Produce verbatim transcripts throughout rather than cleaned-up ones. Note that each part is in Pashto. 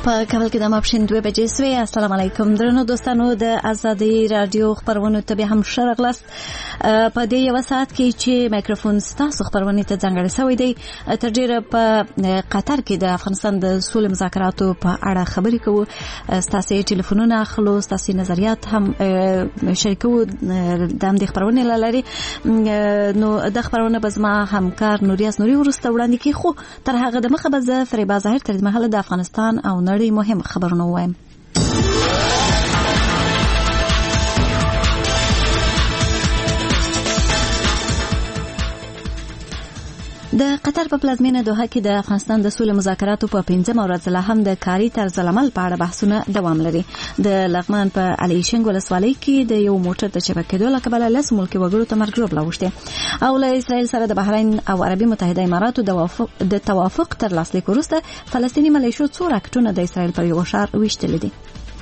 په کابل کې د ماپښین دوه بجې سوې. السلام علیکم درنو دوستانو، د ازادي رادیو خبرونو ته به هم ښه راغلاست. په دې یو ساعت کې چې مایکروفون ستاسو خبرونه ته ځانګړی شوی دی، تر ډیره په قطر کې د افغانستان د سولې مذاکراتو په اړه خبرې کوو. ستاسو ټلیفونونه اخلو، ستاسو نظریات هم شریکو د همدې خبرونه لري. نو د خبرونه به زما همکار نوریاس نوري ورسته وړاندې کوي، خو تر هغه د مخه به زه فریبا ظاهر تر مهاله د افغانستان او نړۍ مهم خبرونه وایم. د قطر په پلازمینه دوحه کې د افغانستان د سولې مذاکراتو په پنځمه ورځ لا هم د کاري طرز العمل په اړه بحثونه دوام لري. د لغمان په علي شنګ ولسوالۍ کې د یو موټر د چپه کېدو له کبله لس ملکي وګړو ته مرګ ژوبله اوښتې او له اسرائیل سره د بحرین او عربي متحده اماراتو د توافق تر لاسلیک وروسته فلسطیني ملیشو څو راکټونه د اسرائیل پر یو ښار ویشتلي دي.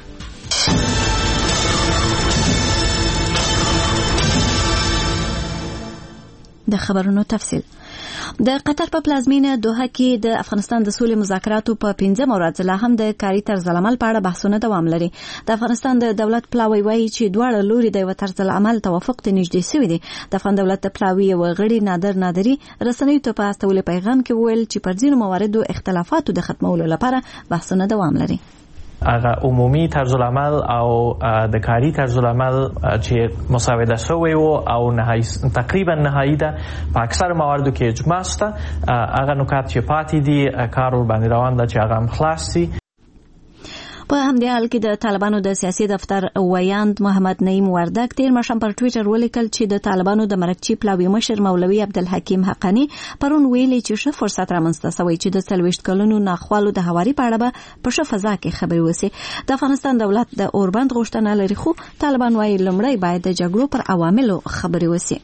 د خبرونو تفصیل. د قطر په پلازمینه دوحه کې د افغانستان د سولې مذاکراتو په پنځمه ورځ لا هم د کاري طرز العمل په اړه بحثونه دوام لري. د افغانستان د دولت پلاوی وایي چې دواړه لوري د یو طرز العمل توافق ته نږدې شوي دي. د افغان دولت د پلاوی یو غړي نادر نادری رسنیو ته په استولې پیغام کې وویل چې پر ځینو مواردو اختلافاتو د ختمولو لپاره بحثونه دوام لري. هغه عمومي طرز العمل او د کاری طرز العمل چې مساوده شوی و او نهایی تقریبا نهایی ده په اکثر مواردو کې اجماع شته. هغه نکات چې پاتې دي کار ور باندې روان ده چې هغه هم خلاص شي. په همدې حال کې د طالبانو د سیاسي دفتر ویاند محمد نعیم وردک تیر ماښام پر ټویټر ولیکل چې د طالبانو د مرکچی پلاوی مشر مولوي عبدالحکیم حقانی پرون ویلي چې ښه فرصت رامنځته شوی چې د څلوېښت کلونو ناخوالو د هواري په اړه به په ښه فضا کې خبرې وشي. د افغانستان دولت د اوربند غوښتنه لري، خو طالبان وايي لومړی باید د جګړو پر عواملو خبرې وشي.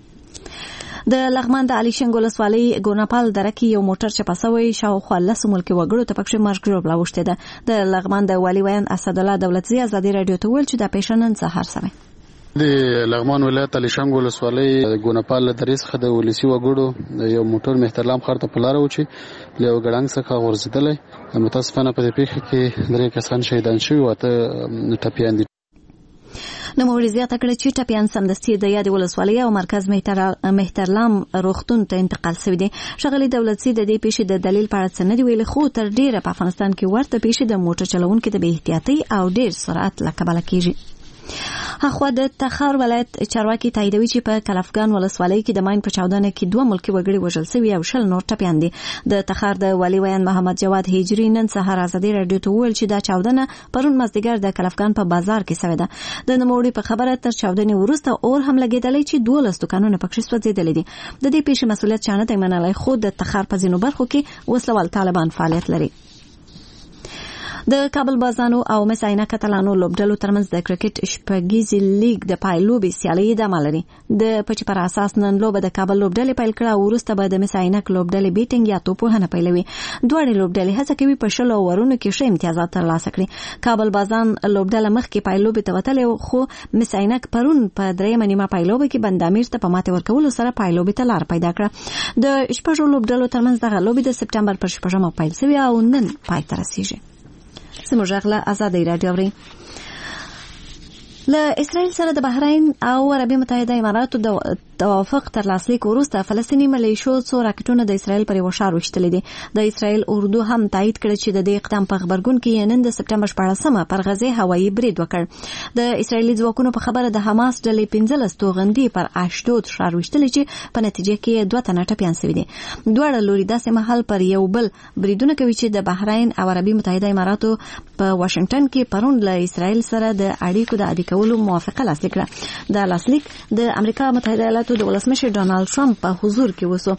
د لغمان د علي شنګ ولسوالۍ ګوناپال دره کې یو موټر چپه شوی، شاوخوا لس ملکي وګړو ته پکې مرګ ژوبله اوښتې ده. د لغمان د والي ویاند اسدالله دولتزي ازادي رادیو ته ویل چې دا پیښه نن سهار شوې. د لغمان ولایت علي شنګ ولسوالۍ ګوناپال درې څخه د ولسی وګړو یو موټر مهترلام ښار ته په لاره و چې له یو ګړنګ څخه غورځېدلی. متاسفانه په دې پیښه کې درې کسان شهیدان شوي او اته ټپیان دي. نوموړي زیاته کړه چې ټپیان سمدستي د یادې ولسوالۍ او مرکز مهترلام روغتون ته انتقال شوي دي. ښاغلي دولتزي د دې پیښې د دلیل په اړه څه نه دي ویلي، خو تر ډیره په افغانستان کې ورته پیښې د موټر چلوونکو د بې احتیاطۍ او ډیر سرعت له کبله کیږي. هغه د تخار ولایت چارواکي تاییدوي چې په کلفګان ولسوالۍ کې د ماین په چاودنه کې دوه ملکي وګړي وژل شوي او شل نور ټپیان دي. د تخار د والي ویاند محمد جواد هجري نن سهار ازادي رادیو ته وویل چې دا چاودنه پرون مازدیګر د کلفګان په بازار کې شوې ده. د نوموړي په خبره تر چاودنې وروسته اور هم لګېدلی چې دولس دوکانونه پکې سوځېدلي دي. د دې پیښې مسؤلیت چا نه دی منلی، خو د تخار په ځینو برخو کې وسلوال طالبان فعالیت لري. د کابل بازانو او مس عینک کتلانو لوبډلو ترمنځ د کرکټ شپږیزې لیګ د پایلوبې سیالۍ ادامه لري. د پچې پر اساس نن لوبه د کابل لوبډلې پیل کړه او وروسته به د مس عینک لوبډلې بیټینګ یا توپوهنه پیلوي. دواړې لوبډلې هڅه کوي په شلو اورونو کې ښه امتیازات ترلاسه کړي. کابل بازان لوبډله مخکې پایلوبې ته وتلې، خو مس عینک پرون په درېیمه نیمه پایلوبې کې بندامیر ته په ماتې ورکولو سره پایلوبې ته لار پیدا کړه. د شپږو لوبډلو ترمنځ دغه لوبې د سپټمبر پر شپږمه پیل شوې او نن پای ته رسیږي. زموږ غږ له ازادۍ راډیو اورئ. له اسرائیل سره د بحرین او عربي متحده اماراتو د توافق تر لاسلیک وروسته فلسطیني ملیشو څو راکټونه د اسرائیل پر یو ښار ویشتلي دي. د اسرائیل اردو هم تایید کړ چې د دې اقدام په خبرګون کې نن د سپټمبر شپاړسمه پر غزې هوایي برید وکړ. د اسرائیلي ځواکونو په خبره د حماس ډلې پنځلس توغندي پر اشدود ښار ویشتلي چې په نتیجه کې دوه تنه ټپیان شوي دي. دواړه لوري داسې مهال پر یو بل بریدونه کوي چې د بحرین او عربي متحده اماراتو په واشنگټن کې پرون له اسرائیل سره د اړیکو د عادي کولو موافقه لاسلیک کړه. دا لاسلیک د امریکا متحده ایالاتو د ولسمشر ډونالد ټرمپ په حضور کې وسو.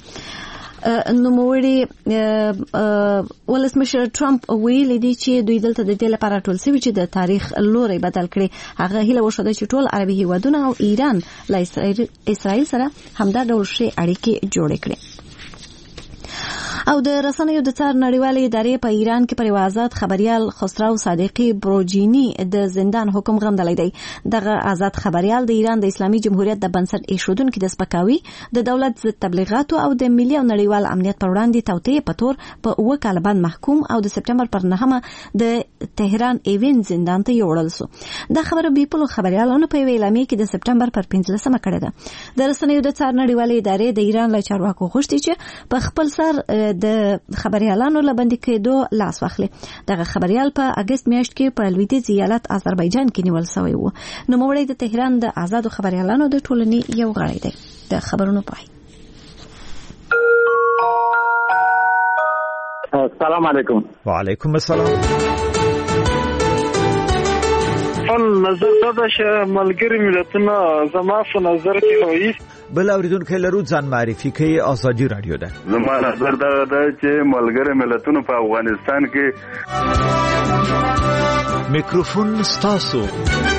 نوموړي ولسمشر ټرمپ ویلي دی چې دوی دلته د دې لپاره ټول شوي چې د تاریخ لوري بدل کړي. هغه هیله وښوده چې ټول عربي هیوادونه او ایران له اسرائیل سره همدا ډول ښې اړیکې جوړې کړي. او د رسنیو د څار نړیوالې ادارې په ایران کې پر آزاد خبريال خسرو صادقي بروجینی د زندان حکم غندلی دی. دغه آزاد خبريال د ایران د اسلامي جمهوریت د بنسټ ایښودونکو د سپکاوي د دولت ضد تبلیغاتو او د ملي او نړیوال امنیت پر وړاندې توطئې په تور په اوه کاله باندې محکوم او د سپټمبر پر نهمه د تهران ایوین زندان ته یوړل شو. دا خبره بیپلو خبريالانو په اعلامیه کې د سپټمبر پر پنځلسمه کړې ده. د رسنیو د څار نړیوالې ادارې د ایران له چارواکو غوښتي چې په خپل سر د خبريالانو له بندي کېدو لاس واخلي. دغه خبريال په اگست میاشت کې په لویدیځ ایالت آذربایجان کې نیول شوی و. نوموړی د تهران د آزادو خبريالانو د ټولنې یو غړی دی. د خبرونو پای. السلام علیکم. وعلیکم السلام. خپل نظر دا چې ملګری ملتونه زما په نظر کې وایي بل اوریدونکو لرو ځان معرفي کوي. ازادي رادیو ده. زما نظر دا ده چې ملګری ملتونه په افغانستان کې میکروفون ستاسو